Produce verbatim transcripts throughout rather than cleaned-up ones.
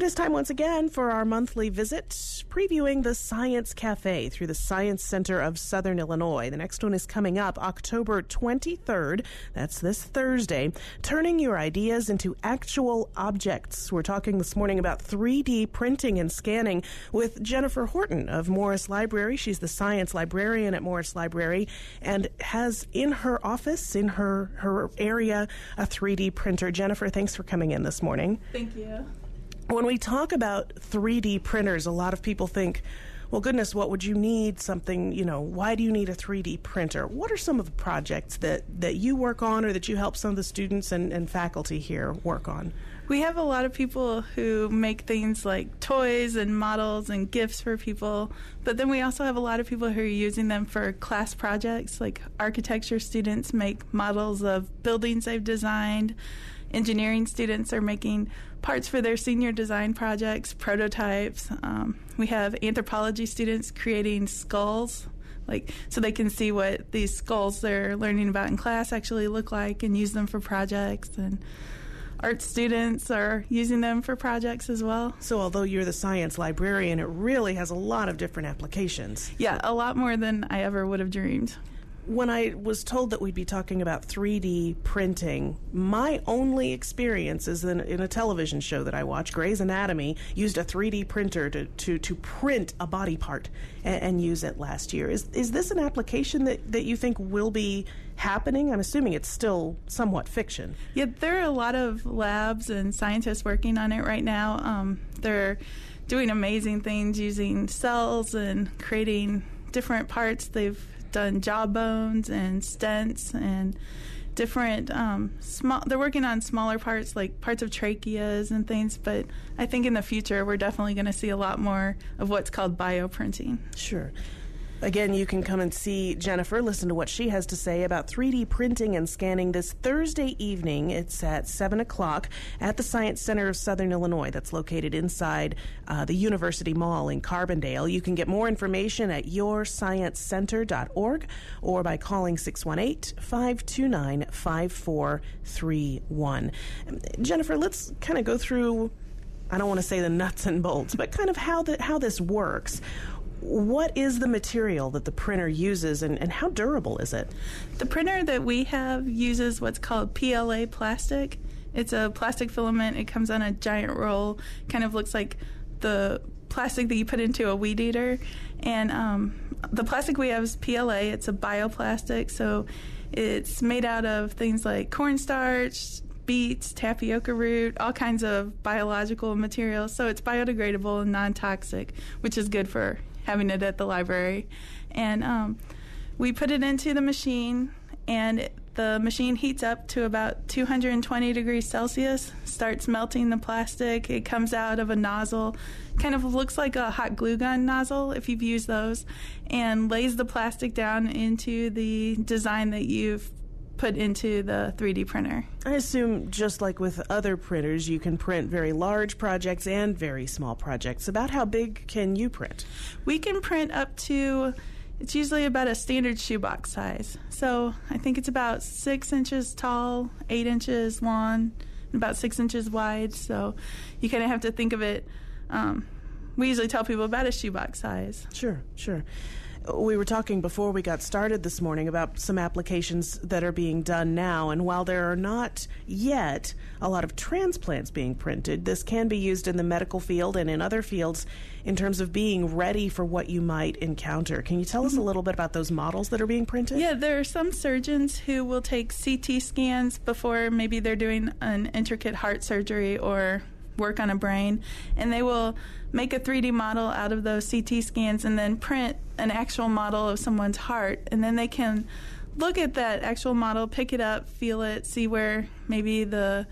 is time once again for our monthly visit, previewing the Science Cafe through the Science Center of Southern Illinois. The next one is coming up October twenty-third. That's this Thursday. Turning your ideas into actual objects. We're talking this morning about three D printing and scanning with Jennifer Horton of Morris Library. She's the science librarian at Morris Library and has in her office, in her, her area, a three D printer. Jennifer, thanks for coming in this morning. Thank you. When we talk about three D printers, a lot of people think, well, goodness, what would you need something, you know, why do you need a three D printer? What are some of the projects that, that you work on or that you help some of the students and, and faculty here work on? We have a lot of people who make things like toys and models and gifts for people, but then we also have a lot of people who are using them for class projects, like architecture students make models of buildings they've designed. Engineering students are making parts for their senior design projects, prototypes. Um, we have anthropology students creating skulls, like so they can see what these skulls they're learning about in class actually look like and use them for projects. And art students are using them for projects as well. So although you're the science librarian, it really has a lot of different applications. Yeah, a lot more than I ever would have dreamed. When I was told that we'd be talking about three D printing, my only experience is in, in a television show that I watch, Grey's Anatomy, used a three D printer to, to, to print a body part and, and use it last year. Is is this an application that, that you think will be happening? I'm assuming it's still somewhat fiction. Yeah, there are a lot of labs and scientists working on it right now. Um, they're doing amazing things using cells and creating different parts. They've done jawbones and stents and different um, small. They're working on smaller parts like parts of tracheas and things. But I think in the future we're definitely going to see a lot more of what's called bioprinting. Sure. Again, you can come and see Jennifer, listen to what she has to say about three D printing and scanning this Thursday evening. It's at seven o'clock at the Science Center of Southern Illinois. That's located inside uh, the University Mall in Carbondale. You can get more information at your science center dot org or by calling six one eight, five two nine, five four three one. Jennifer, let's kind of go through, I don't want to say the nuts and bolts, but kind of how, the, how this works. What is the material that the printer uses, and, and how durable is it? The printer that we have uses what's called P L A plastic. It's a plastic filament. It comes on a giant roll. Kind of looks like the plastic that you put into a weed eater. And um, the plastic we have is P L A. It's a bioplastic, so it's made out of things like cornstarch, beets, tapioca root, all kinds of biological materials. So it's biodegradable and non-toxic, which is good for having it at the library. And um, we put it into the machine, and it, the machine heats up to about two hundred twenty degrees Celsius, starts melting the plastic. It comes out of a nozzle, kind of looks like a hot glue gun nozzle if you've used those, and lays the plastic down into the design that you've put into the three D printer. I assume, just like with other printers, you can print very large projects and very small projects. About how big can you print? We can print up to, it's usually about a standard shoebox size. So I think it's about six inches tall, eight inches long, and about six inches wide. So you kind of have to think of it, um, we usually tell people about a shoebox size. Sure, sure. We were talking before we got started this morning about some applications that are being done now, and while there are not yet a lot of transplants being printed, this can be used in the medical field and in other fields in terms of being ready for what you might encounter. Can you tell us a little bit about those models that are being printed? Yeah, there are some surgeons who will take C T scans before maybe they're doing an intricate heart surgery or work on a brain, and they will make a three D model out of those C T scans and then print an actual model of someone's heart, and then they can look at that actual model, pick it up, feel it, see where maybe the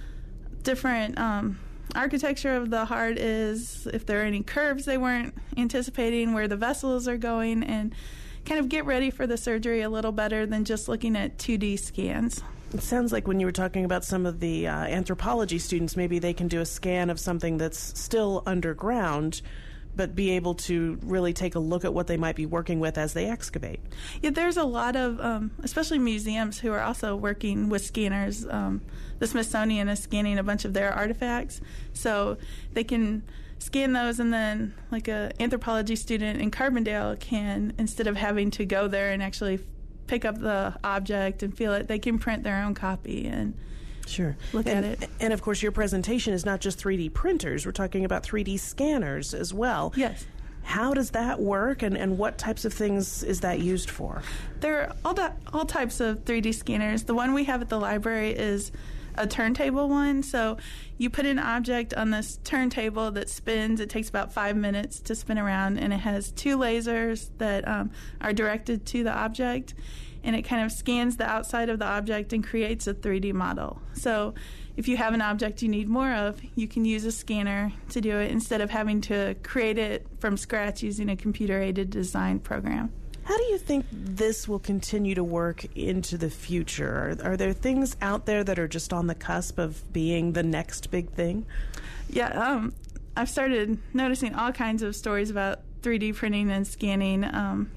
different um, architecture of the heart is, if there are any curves they weren't anticipating, where the vessels are going, and kind of get ready for the surgery a little better than just looking at two D scans. It sounds like when you were talking about some of the uh, anthropology students, maybe they can do a scan of something that's still underground, but be able to really take a look at what they might be working with as they excavate. Yeah, there's a lot of, um, especially museums, who are also working with scanners. Um, the Smithsonian is scanning a bunch of their artifacts, so they can scan those, and then like a anthropology student in Carbondale can, instead of having to go there and actually pick up the object and feel it, they can print their own copy and Sure. look and, at it. And of course, your presentation is not just three D printers. We're talking about three D scanners as well. Yes. How does that work, and, and what types of things is that used for? There are all, that, all types of three D scanners. The one we have at the library is a turntable one. So you put an object on this turntable that spins. It takes about five minutes to spin around, and it has two lasers that um, are directed to the object, and it kind of scans the outside of the object and creates a three D model. So if you have an object you need more of, you can use a scanner to do it instead of having to create it from scratch using a computer-aided design program. How do you think this will continue to work into the future? Are, are there things out there that are just on the cusp of being the next big thing? Yeah, um, I've started noticing all kinds of stories about three D printing and scanning. Um,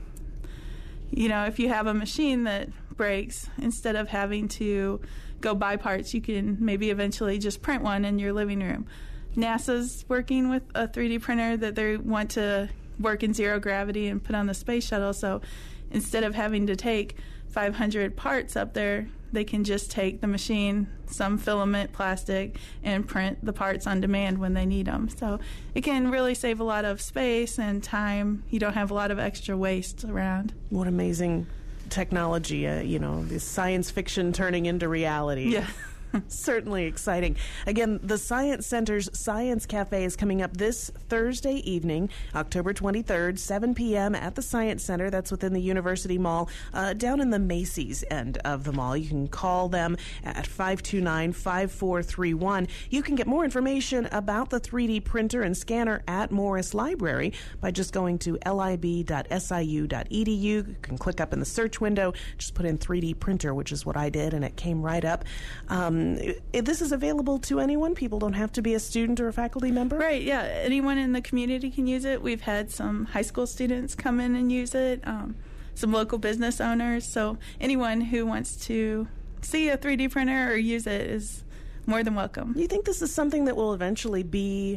you know, if you have a machine that breaks, instead of having to go buy parts, you can maybe eventually just print one in your living room. NASA's working with a three D printer that they want to work in zero gravity and put on the space shuttle, so instead of having to take five hundred parts up there, they can just take the machine, some filament plastic, and print the parts on demand when they need them. So it can really save a lot of space and time. You don't have a lot of extra waste around. What amazing technology, uh, you know, this science fiction turning into reality. Yeah. Certainly exciting. Again, the Science Center's Science Cafe is coming up this Thursday evening, October twenty-third, seven p.m. at the Science Center. That's within the University Mall, uh, down in the Macy's end of the mall. You can call them at five two nine, five four three one. You can get more information about the three D printer and scanner at Morris Library by just going to lib dot s i u dot e d u. You can click up in the search window, just put in three D printer, which is what I did, and it came right up. Um, This is available to anyone. People don't have to be a student or a faculty member. Right, yeah. Anyone in the community can use it. We've had some high school students come in and use it, um, some local business owners. So anyone who wants to see a three D printer or use it is more than welcome. Do you think this is something that will eventually be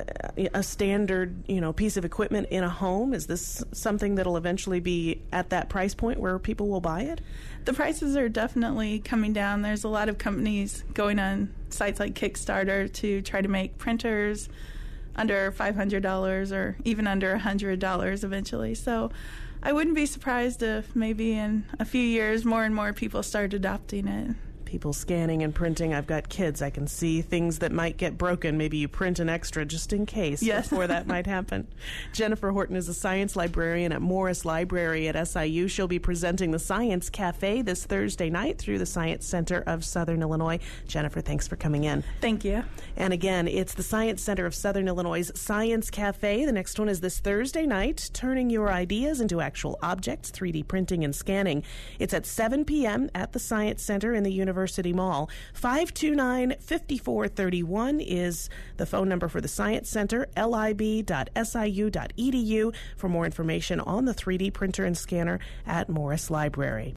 a standard, you know, piece of equipment in a home? Is this something that'll eventually be at that price point where people will buy it? The prices are definitely coming down. There's a lot of companies going on sites like Kickstarter to try to make printers under five hundred dollars or even under one hundred dollars eventually. So I wouldn't be surprised if maybe in a few years more and more people start adopting it. People scanning and printing. I've got kids. I can see things that might get broken. Maybe you print an extra just in case yes. before that might happen. Jennifer Horton is a science librarian at Morris Library at S I U. She'll be presenting the Science Cafe this Thursday night through the Science Center of Southern Illinois. Jennifer, thanks for coming in. Thank you. And again, it's the Science Center of Southern Illinois' Science Cafe. The next one is this Thursday night, turning your ideas into actual objects, three D printing and scanning. It's at seven p.m. at the Science Center in the University Mall. five two nine, five four three one is the phone number for the Science Center, lib dot s i u dot e d u for more information on the three D printer and scanner at Morris Library.